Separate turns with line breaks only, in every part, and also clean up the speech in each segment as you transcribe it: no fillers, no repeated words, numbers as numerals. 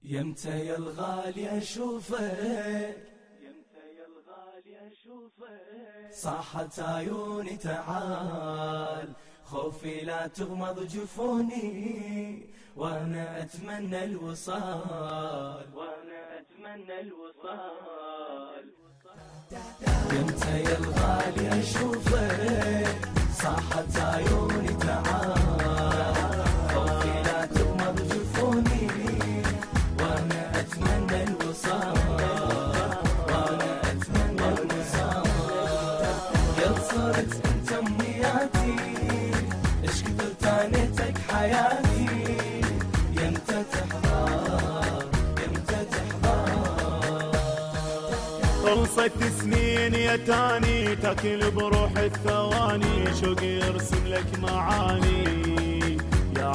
يمتى يا الغالي أشوفك، يمتى يا الغالي أشوفك، صاحت عيوني تعال، خوفي لا تغمض جفوني، وأنا أتمنى الوصال، وأنا أتمنى الوصال. يمتى يا الغالي أشوفك، صاحت عيوني تعال، خوفي لا تغمض جفوني، وأنا أتمنى الوصال، وأنا أتمنى الوصال. يا صرت أنت أمنياتي، إيش كثر تانيتك حياتي، يمتى تحضر، يمتى تحضر.
خلصت سنين يا تاني، تاكل بروح الثواني، شوقي يرسم لك معاني يا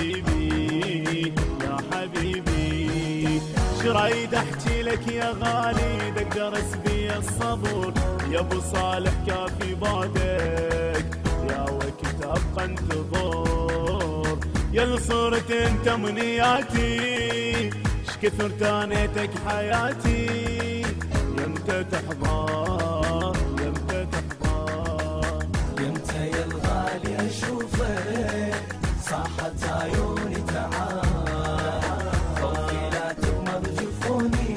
حبيبي يا حبيبي. شرايد احكي لك يا غالي، دقرس بي الصبر يا ابو صالح كافي بعدك، يا وقت ابقى انتظر. يا صرت انت منياتي، شكثر تانيتك حياتي، يمتى تحضر، يمتى تحضر.
يمتى يا الغالي أشوفك، صاحت عيوني تعال، خوفي لا تغمض جفوني،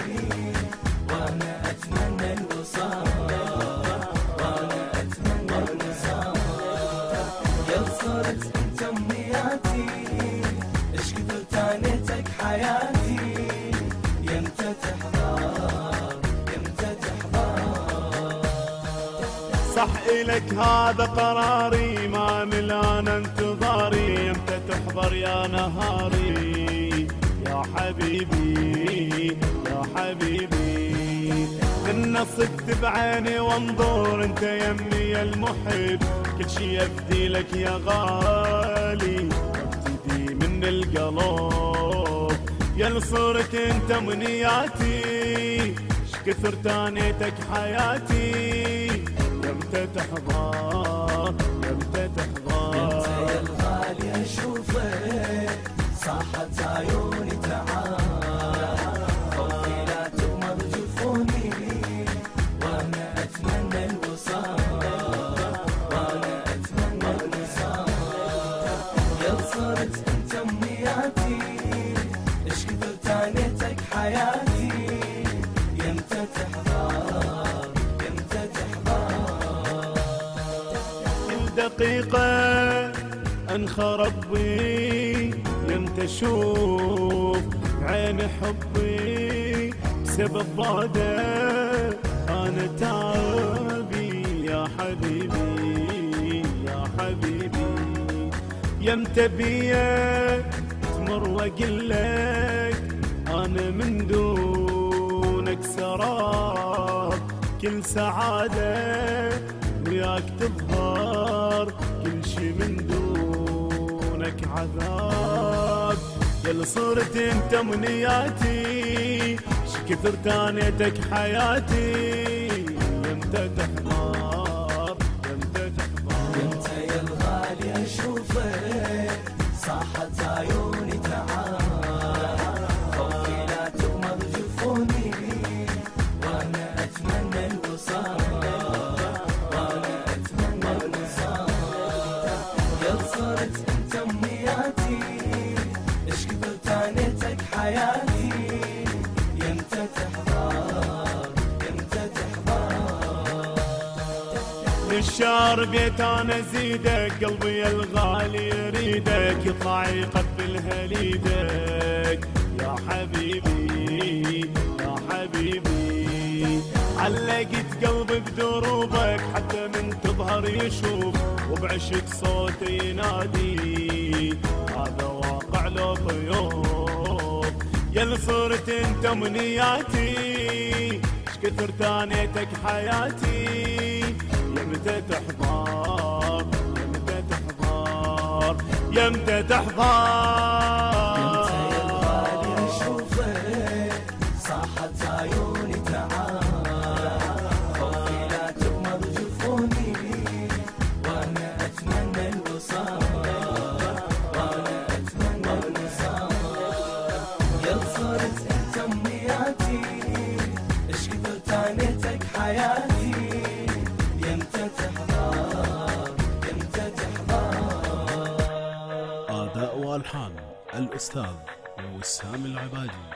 وأنا أتمنى الوصال، وأنا أتمنى الوصال. يا صرت أنت أمنياتي، إيش كثر تانيتك حياتي، يمتى تحضر، يمتى تحضر.
صح إلك هذا قراري، ما ملان انتظاري، يمتى تحضر يا نهاري يا حبيبي يا حبيبي. إن صدت بعيني وانظر، انت يمي يا المحب، كل شي يفدي لك يا غالي، ابتدي من القلب. يا صرت انت منياتي، شكثر تانيتك حياتي، يمتى تحضر، يمتى تحضر.
يمتى يا الغالي أشوفك، صاحت عيوني تعال، خوفي لا تغمض جفوني، وأنا أتمنى الوصال، وأنا أتمنى الوصال. يا صرت أنت أمنياتي، إيش كثر تانيتك حياتي، يمتى تحضر، يمتى تحضر.
دقيقة انخرب بي، يمتى اشوف عين حبي، بسبب بعده انا تعبي يا حبيبي يا حبيبي. يمتى بيا تمر واقول لك، انا من دونك سراب، كل سعاده وياك تظهر، كل شي من دونك عذاب. يا صرت انت منياتي، شكثر تانيتك حياتي، يمتى تحضر، يمتى تحضر.
يمتى يا الغالي أشوفك، صاحت عيوني تعال، خوفي لا تغمض جفوني، وأنا أتمنى الوصال، وأنا أتمنى الوصال. يا صرت أنت أمنياتي، إيش كثر تانيتك حياتي، يمتى تحضر، يمتى تحضر.
للشعر بيت انا زيدك، قلبي يا الغالي يريدك، يطلع يقبل هليدك يا حبيبي يا حبيبي. علقت قلبي بدروبك، حتى من تظهر يشوف، وبعشق صوتي ينادي، هذا واقع لو ضيوف. يا صرت انت منياتي، شكثر تانيتك حياتي، يمتى تحضر، يمتى تحضر، يمتى تحضر.
يمتى يا الغالي أشوفك، صاحت عيوني تعال، خوفي لا تغمض جفوني، وأنا أتمنى الوصال، وأنا أتمنى الوصال. صارت تحضر امتى تحضر.
آداء وألحان الأستاذ وسام العبادي.